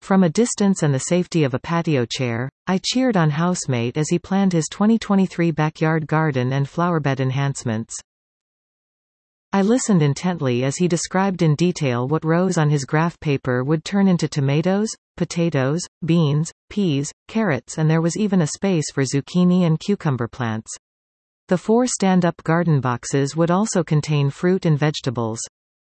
From a distance and the safety of a patio chair, I cheered on housemate as he planned his 2023 backyard garden and flowerbed enhancements. I listened intently as he described in detail what rows on his graph paper would turn into tomatoes, potatoes, beans, peas, carrots, and there was even a space for zucchini and cucumber plants. The 4 stand-up garden boxes would also contain fruit and vegetables.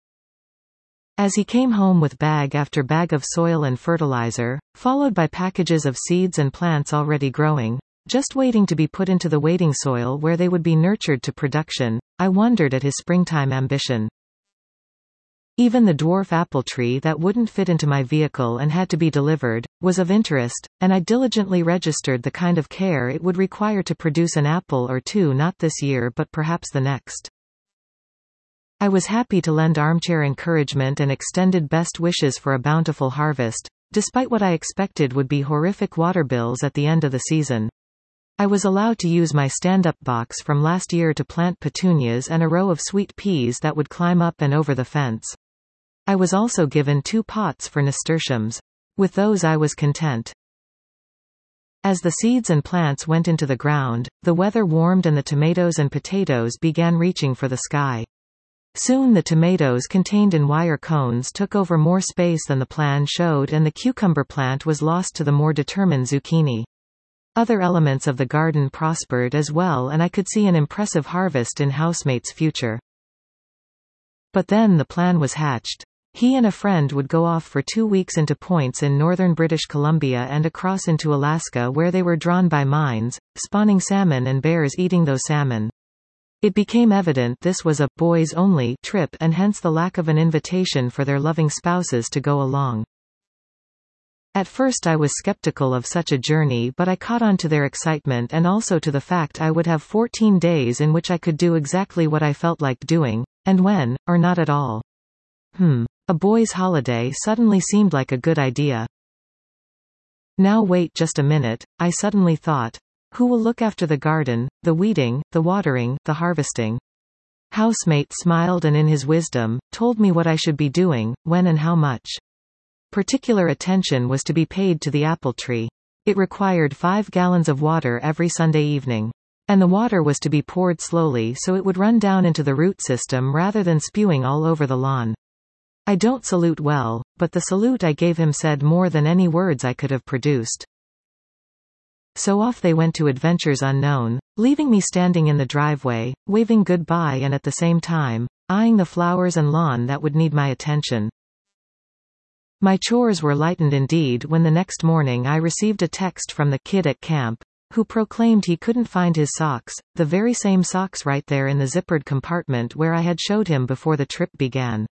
As he came home with bag after bag of soil and fertilizer, followed by packages of seeds and plants already growing, just waiting to be put into the waiting soil where they would be nurtured to production, I wondered at his springtime ambition. Even the dwarf apple tree that wouldn't fit into my vehicle and had to be delivered, was of interest, and I diligently registered the kind of care it would require to produce an apple or 2 not this year but perhaps the next. I was happy to lend armchair encouragement and extended best wishes for a bountiful harvest, despite what I expected would be horrific water bills at the end of the season. I was allowed to use my stand-up box from last year to plant petunias and a row of sweet peas that would climb up and over the fence. I was also given 2 pots for nasturtiums. With those I was content. As the seeds and plants went into the ground, the weather warmed and the tomatoes and potatoes began reaching for the sky. Soon the tomatoes contained in wire cones took over more space than the plan showed, and the cucumber plant was lost to the more determined zucchini. Other elements of the garden prospered as well, and I could see an impressive harvest in housemate's future. But then the plan was hatched. He and a friend would go off for 2 weeks into points in northern British Columbia and across into Alaska, where they were drawn by mines, spawning salmon and bears eating those salmon. It became evident this was a boys-only trip, and hence the lack of an invitation for their loving spouses to go along. At first I was skeptical of such a journey, but I caught on to their excitement and also to the fact I would have 14 days in which I could do exactly what I felt like doing, and when, or not at all. A boys' holiday suddenly seemed like a good idea. Now wait just a minute, I suddenly thought. Who will look after the garden, the weeding, the watering, the harvesting? Housemate smiled and in his wisdom, told me what I should be doing, when and how much. Particular attention was to be paid to the apple tree. It required 5 gallons of water every Sunday evening. And the water was to be poured slowly so it would run down into the root system rather than spewing all over the lawn. I don't salute well, but the salute I gave him said more than any words I could have produced. So off they went to adventures unknown, leaving me standing in the driveway, waving goodbye and at the same time, eyeing the flowers and lawn that would need my attention. My chores were lightened indeed when the next morning I received a text from the kid at camp, who proclaimed he couldn't find his socks, the very same socks right there in the zippered compartment where I had showed him before the trip began.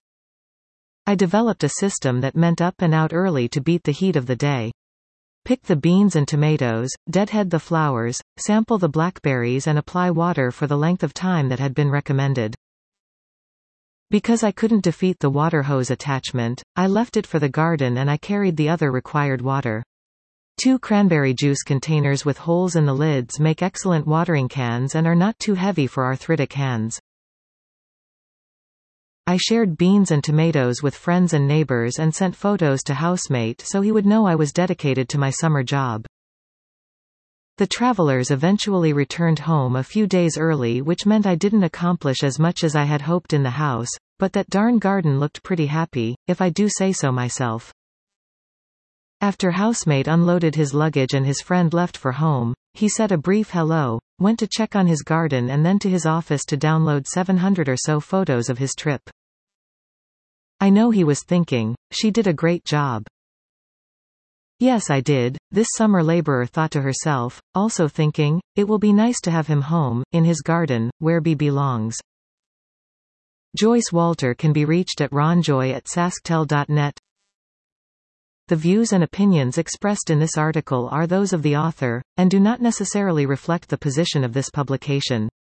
I developed a system that meant up and out early to beat the heat of the day. Pick the beans and tomatoes, deadhead the flowers, sample the blackberries and apply water for the length of time that had been recommended. Because I couldn't defeat the water hose attachment, I left it for the garden and I carried the other required water. 2 cranberry juice containers with holes in the lids make excellent watering cans and are not too heavy for arthritic hands. I shared beans and tomatoes with friends and neighbors and sent photos to housemate so he would know I was dedicated to my summer job. The travelers eventually returned home a few days early, which meant I didn't accomplish as much as I had hoped in the house, but that darn garden looked pretty happy, if I do say so myself. After housemate unloaded his luggage and his friend left for home, he said a brief hello, went to check on his garden and then to his office to download 700 or so photos of his trip. I know he was thinking, she did a great job. Yes, I did, this summer laborer thought to herself, also thinking, it will be nice to have him home, in his garden, where he belongs. Joyce Walter can be reached at ronjoy@sasktel.net. The views and opinions expressed in this article are those of the author, and do not necessarily reflect the position of this publication.